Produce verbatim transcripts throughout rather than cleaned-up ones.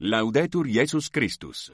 Laudetur Jesus Christus.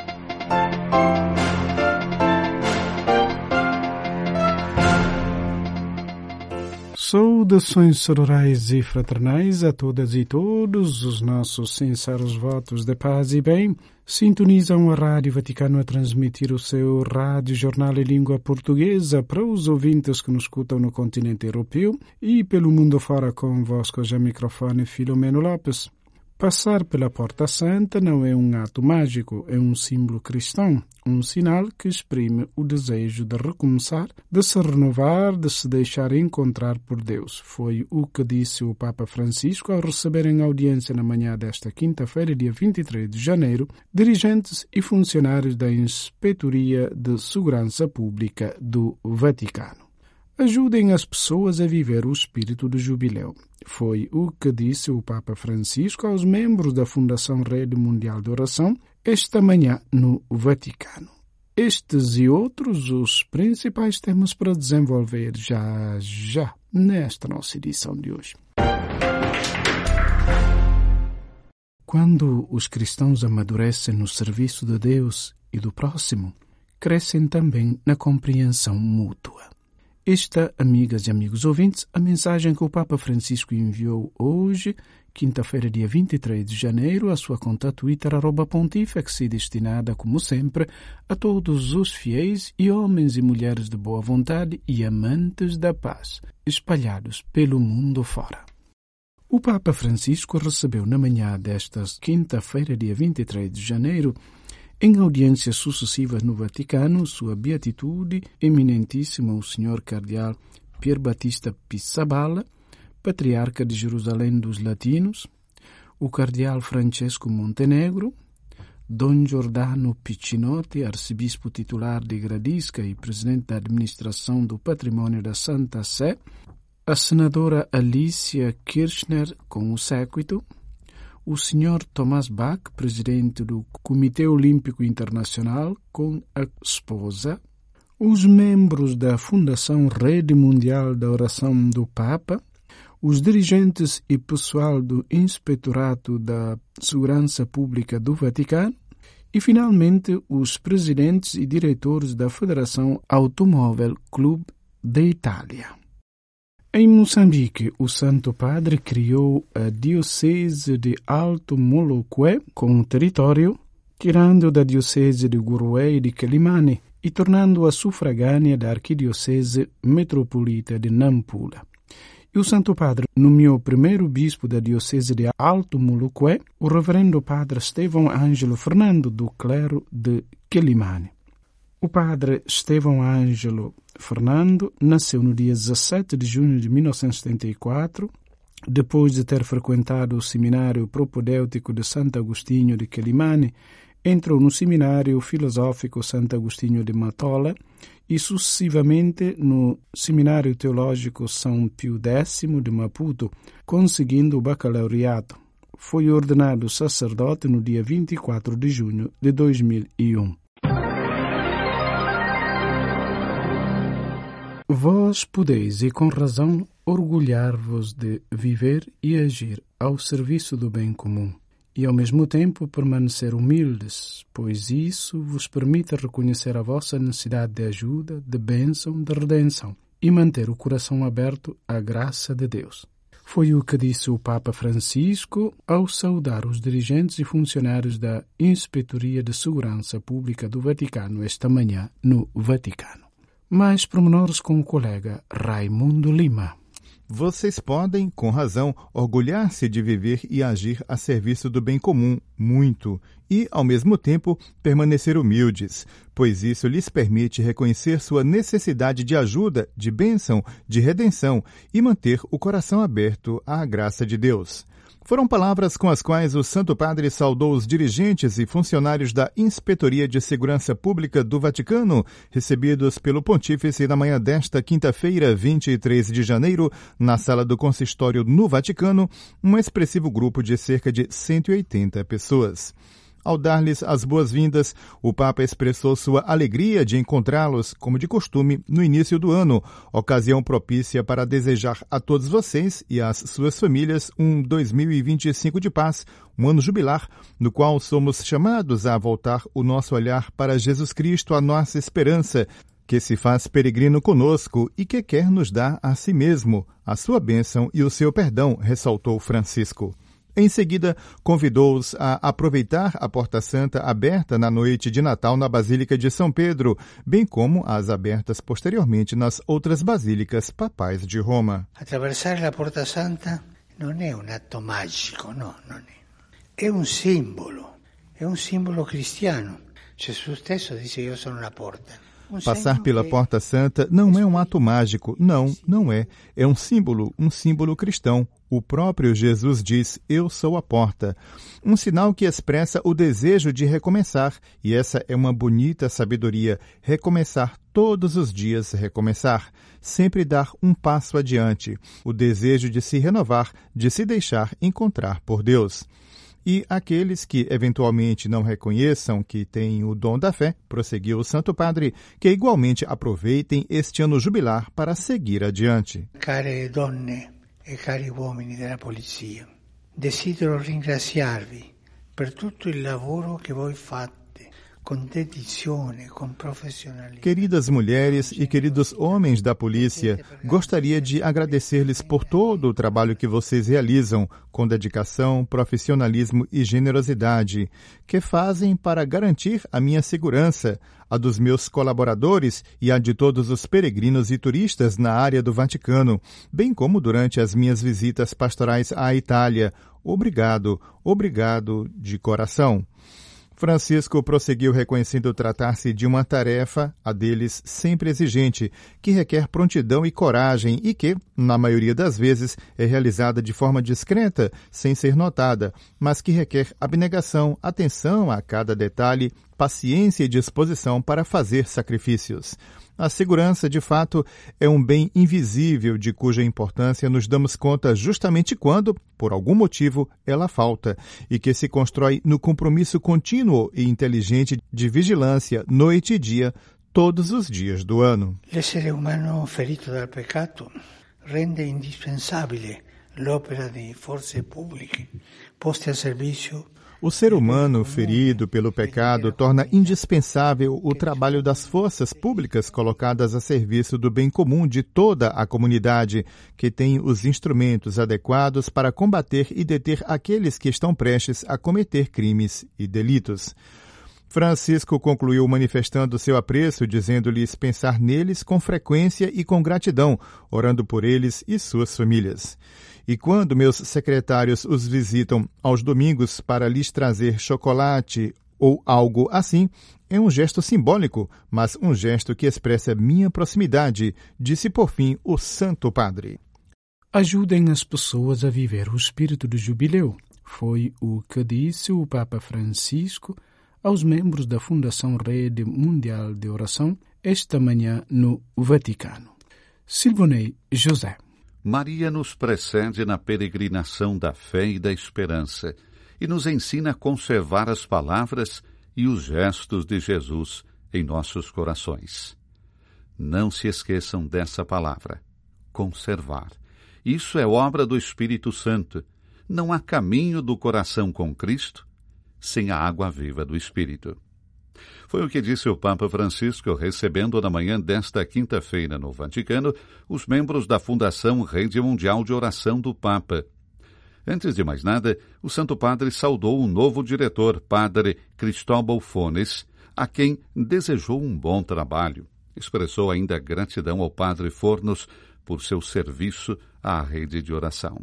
Saudações sororais e fraternais a todas e todos. Os nossos sinceros votos de paz e bem sintonizam a Rádio Vaticano a transmitir o seu rádio jornal em língua portuguesa para os ouvintes que nos escutam no continente europeu e pelo mundo fora. Convosco já microfone Filomeno Lopes. Passar pela Porta Santa não é um ato mágico, é um símbolo cristão, um sinal que exprime o desejo de recomeçar, de se renovar, de se deixar encontrar por Deus. Foi o que disse o Papa Francisco ao receber em audiência na manhã desta quinta-feira, dia vinte e três de janeiro, dirigentes e funcionários da Inspetoria de Segurança Pública do Vaticano. Ajudem as pessoas a viver o espírito do jubileu. Foi o que disse o Papa Francisco aos membros da Fundação Rede Mundial de Oração esta manhã no Vaticano. Estes e outros os principais temas para desenvolver já já nesta nossa edição de hoje. Quando os cristãos amadurecem no serviço de Deus e do próximo, crescem também na compreensão mútua. Esta, amigas e amigos ouvintes, a mensagem que o Papa Francisco enviou hoje, quinta-feira, dia vinte e três de janeiro, à sua conta Twitter, arroba pontífex, destinada, como sempre, a todos os fiéis e homens e mulheres de boa vontade e amantes da paz, espalhados pelo mundo fora. O Papa Francisco recebeu na manhã desta quinta-feira, dia vinte e três de janeiro, em audiências sucessivas no Vaticano, sua beatitude, eminentíssimo o senhor cardeal Pier Battista Pizzaballa, patriarca de Jerusalém dos Latinos, o cardeal Francesco Montenegro, Dom Giordano Piccinotti, arcebispo titular de Gradisca e presidente da administração do Patrimônio da Santa Sé, a senadora Alicia Kirchner com o séquito, o senhor Thomas Bach, presidente do Comitê Olímpico Internacional, com a esposa, os membros da Fundação Rede Mundial da Oração do Papa, os dirigentes e pessoal do Inspetorato da Segurança Pública do Vaticano e, finalmente, os presidentes e diretores da Federação Automóvel Clube da Itália. Em Moçambique, o Santo Padre criou a Diocese de Alto Molokwé com o território, tirando da Diocese de Gurué e de Quelimane e tornando-a sufragânea da Arquidiocese Metropolita de Nampula. E o Santo Padre nomeou o primeiro bispo da Diocese de Alto Molokwé, o reverendo Padre Estevão Ângelo Fernando, do clero de Quelimane. O padre Estevão Ângelo Fernando nasceu no dia dezassete de junho de mil novecentos e setenta e quatro, depois de ter frequentado o Seminário Propedêutico de Santo Agostinho de Quelimane, entrou no Seminário Filosófico Santo Agostinho de Matola e sucessivamente no Seminário Teológico São Pio X de Maputo, conseguindo o bacalaureato. Foi ordenado sacerdote no dia vinte e quatro de junho de dois mil e um. Vós podeis, e com razão, orgulhar-vos de viver e agir ao serviço do bem comum, e ao mesmo tempo permanecer humildes, pois isso vos permite reconhecer a vossa necessidade de ajuda, de bênção, de redenção, e manter o coração aberto à graça de Deus. Foi o que disse o Papa Francisco ao saudar os dirigentes e funcionários da Inspetoria de Segurança Pública do Vaticano esta manhã no Vaticano. Mais pormenores com o colega Raimundo Lima. Vocês podem, com razão, orgulhar-se de viver e agir a serviço do bem comum, muito, e, ao mesmo tempo, permanecer humildes, pois isso lhes permite reconhecer sua necessidade de ajuda, de bênção, de redenção e manter o coração aberto à graça de Deus. Foram palavras com as quais o Santo Padre saudou os dirigentes e funcionários da Inspetoria de Segurança Pública do Vaticano, recebidos pelo Pontífice na manhã desta quinta-feira, vinte e três de janeiro, na sala do Consistório no Vaticano, um expressivo grupo de cerca de cento e oitenta pessoas. Ao dar-lhes as boas-vindas, o Papa expressou sua alegria de encontrá-los, como de costume, no início do ano, ocasião propícia para desejar a todos vocês e às suas famílias um dois mil e vinte e cinco de paz, um ano jubilar, no qual somos chamados a voltar o nosso olhar para Jesus Cristo, a nossa esperança, que se faz peregrino conosco e que quer nos dar a si mesmo a sua bênção e o seu perdão, ressaltou Francisco. Em seguida, convidou-os a aproveitar a Porta Santa aberta na noite de Natal na Basílica de São Pedro, bem como as abertas posteriormente nas outras basílicas papais de Roma. Attraversare a Porta Santa não é um ato mágico, não, não é. É um símbolo, é um símbolo cristiano. Jesus stesso disse: "Eu sono una porta." Passar pela Porta Santa não é um ato mágico, não, não é. É um símbolo, um símbolo cristão. O próprio Jesus diz: "Eu sou a porta." Um sinal que expressa o desejo de recomeçar, e essa é uma bonita sabedoria, recomeçar todos os dias, recomeçar, sempre dar um passo adiante, o desejo de se renovar, de se deixar encontrar por Deus. E aqueles que eventualmente não reconheçam que têm o dom da fé, prosseguiu o Santo Padre, que igualmente aproveitem este ano jubilar para seguir adiante. Care donne e cari uomini della polizia, desidero ringraziarvi per tutto il lavoro che voi fate, com dedizione, com profissionalismo. Queridas mulheres e queridos homens da polícia, gostaria de agradecer-lhes por todo o trabalho que vocês realizam, com dedicação, profissionalismo e generosidade, que fazem para garantir a minha segurança, a dos meus colaboradores e a de todos os peregrinos e turistas na área do Vaticano, bem como durante as minhas visitas pastorais à Itália. Obrigado, obrigado de coração. Francisco prosseguiu reconhecendo tratar-se de uma tarefa, a deles sempre exigente, que requer prontidão e coragem e que, na maioria das vezes, é realizada de forma discreta, sem ser notada, mas que requer abnegação, atenção a cada detalhe, paciência e disposição para fazer sacrifícios. A segurança, de fato, é um bem invisível de cuja importância nos damos conta justamente quando, por algum motivo, ela falta, e que se constrói no compromisso contínuo e inteligente de vigilância, noite e dia, todos os dias do ano. L'essere umano ferito dal peccato rende indispensabile l'opera di forze pubbliche poste a servizio. O ser humano ferido pelo pecado torna indispensável o trabalho das forças públicas colocadas a serviço do bem comum de toda a comunidade, que tem os instrumentos adequados para combater e deter aqueles que estão prestes a cometer crimes e delitos. Francisco concluiu manifestando seu apreço, dizendo-lhes pensar neles com frequência e com gratidão, orando por eles e suas famílias. E quando meus secretários os visitam aos domingos para lhes trazer chocolate ou algo assim, é um gesto simbólico, mas um gesto que expressa minha proximidade, disse por fim o Santo Padre. Ajudem as pessoas a viver o espírito do jubileu. Foi o que disse o Papa Francisco aos membros da Fundação Rede Mundial de Oração esta manhã no Vaticano. Silvonei José. Maria nos precede na peregrinação da fé e da esperança e nos ensina a conservar as palavras e os gestos de Jesus em nossos corações. Não se esqueçam dessa palavra, conservar. Isso é obra do Espírito Santo. Não há caminho do coração com Cristo sem a água viva do Espírito. Foi o que disse o Papa Francisco, recebendo na manhã desta quinta-feira no Vaticano os membros da Fundação Rede Mundial de Oração do Papa. Antes de mais nada, o Santo Padre saudou o novo diretor, Padre Cristóbal Fones, a quem desejou um bom trabalho. Expressou ainda gratidão ao Padre Fornos por seu serviço à rede de oração.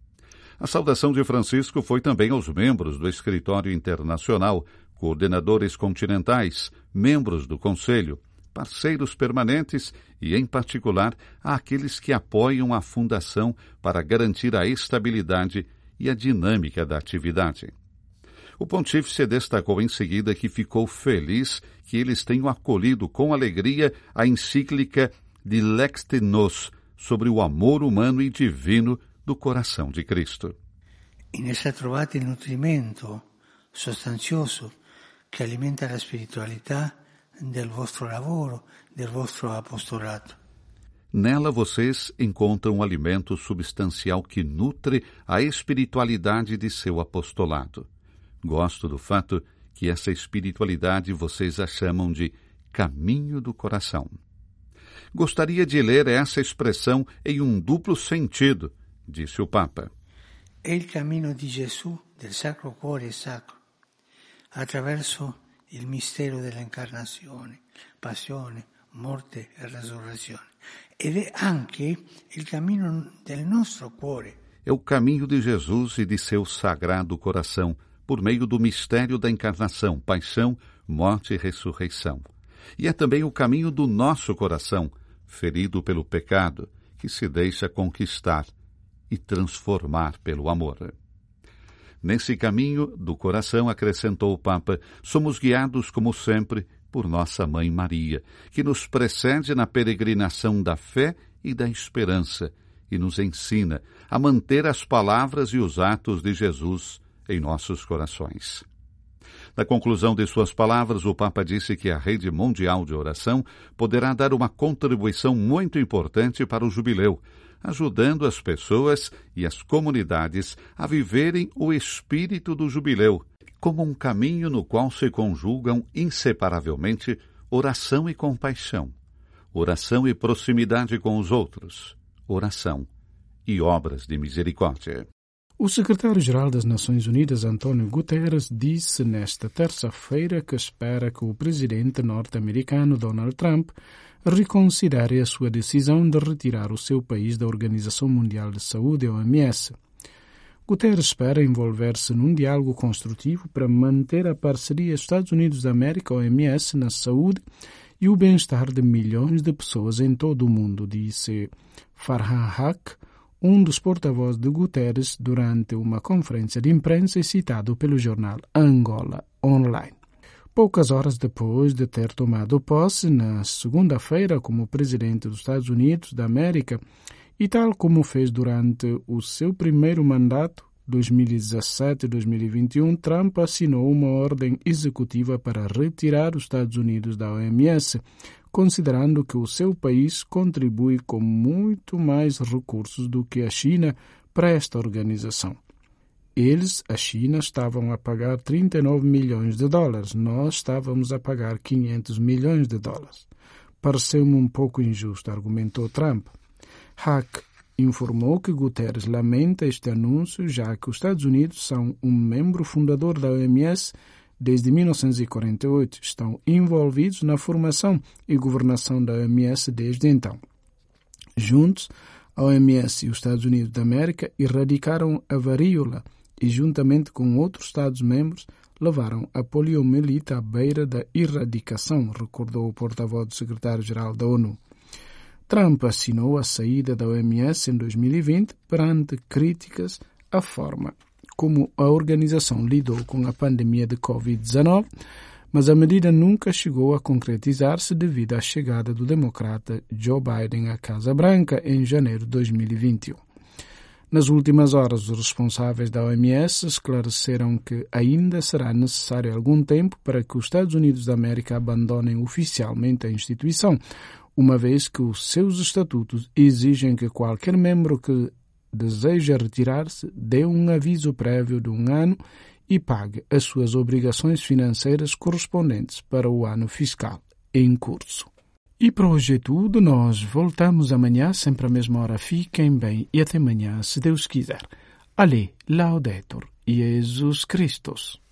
A saudação de Francisco foi também aos membros do Escritório Internacional, coordenadores continentais, membros do Conselho, parceiros permanentes e, em particular, àqueles que apoiam a Fundação para garantir a estabilidade e a dinâmica da atividade. O pontífice destacou em seguida que ficou feliz que eles tenham acolhido com alegria a encíclica de Lexte Nos sobre o amor humano e divino do coração de Cristo. In essa trovate nutrimento sostanzioso che alimenta la spiritualità del vostro lavoro, del vostro apostolato. Nela vocês encontram um alimento substancial que nutre a espiritualidade de seu apostolado. Gosto do fato que essa espiritualidade vocês a chamam de caminho do coração. Gostaria de ler essa expressão em um duplo sentido, disse o Papa. È il cammino di Gesù, del Sacro Cuore Sacro, attraverso il mistero dell'incarnazione, passione, morte e resurrezione. Ed è anche il cammino del nostro cuore. É o caminho de Jesus e de seu sagrado coração, por meio do mistério da encarnação, paixão, morte e ressurreição. E é também o caminho do nosso coração, ferido pelo pecado, que se deixa conquistar e transformar pelo amor. Nesse caminho do coração, acrescentou o Papa, somos guiados, como sempre, por nossa Mãe Maria, que nos precede na peregrinação da fé e da esperança e nos ensina a manter as palavras e os atos de Jesus em nossos corações. Na conclusão de suas palavras, o Papa disse que a Rede Mundial de Oração poderá dar uma contribuição muito importante para o jubileu, ajudando as pessoas e as comunidades a viverem o espírito do jubileu, como um caminho no qual se conjugam inseparavelmente oração e compaixão, oração e proximidade com os outros, oração e obras de misericórdia. O secretário-geral das Nações Unidas, António Guterres, disse nesta terça-feira que espera que o presidente norte-americano Donald Trump reconsidere a sua decisão de retirar o seu país da Organização Mundial de Saúde, a O M S. Guterres espera envolver-se num diálogo construtivo para manter a parceria Estados Unidos da América, O M S, na saúde e o bem-estar de milhões de pessoas em todo o mundo, disse Farhan Haq, um dos porta-vozes de Guterres, durante uma conferência de imprensa e citado pelo jornal Angola Online. Poucas horas depois de ter tomado posse, na segunda-feira, como presidente dos Estados Unidos da América, e tal como fez durante o seu primeiro mandato, dois mil e dezassete a dois mil e vinte e um, Trump assinou uma ordem executiva para retirar os Estados Unidos da O M S, considerando que o seu país contribui com muito mais recursos do que a China para esta organização. Eles, a China, estavam a pagar trinta e nove milhões de dólares. Nós estávamos a pagar quinhentos milhões de dólares. Pareceu-me um pouco injusto, argumentou Trump. Hack informou que Guterres lamenta este anúncio, já que os Estados Unidos são um membro fundador da O M S desde mil novecentos e quarenta e oito. Estão envolvidos na formação e governação da O M S desde então. Juntos, a O M S e os Estados Unidos da América erradicaram a varíola e, juntamente com outros Estados-membros, levaram a poliomielite à beira da erradicação, recordou o porta-voz do secretário-geral da ONU. Trump assinou a saída da O M S em dois mil e vinte perante críticas à forma como a organização lidou com a pandemia de covid dezenove, mas a medida nunca chegou a concretizar-se devido à chegada do democrata Joe Biden à Casa Branca em janeiro de dois mil e vinte e um. Nas últimas horas, os responsáveis da O M S esclareceram que ainda será necessário algum tempo para que os Estados Unidos da América abandonem oficialmente a instituição, uma vez que os seus estatutos exigem que qualquer membro que deseja retirar-se dê um aviso prévio de um ano e pague as suas obrigações financeiras correspondentes para o ano fiscal em curso. E para hoje é tudo. Nós voltamos amanhã, sempre à mesma hora. Fiquem bem e até amanhã, se Deus quiser. Ale, Laudetur, Jesus Christus.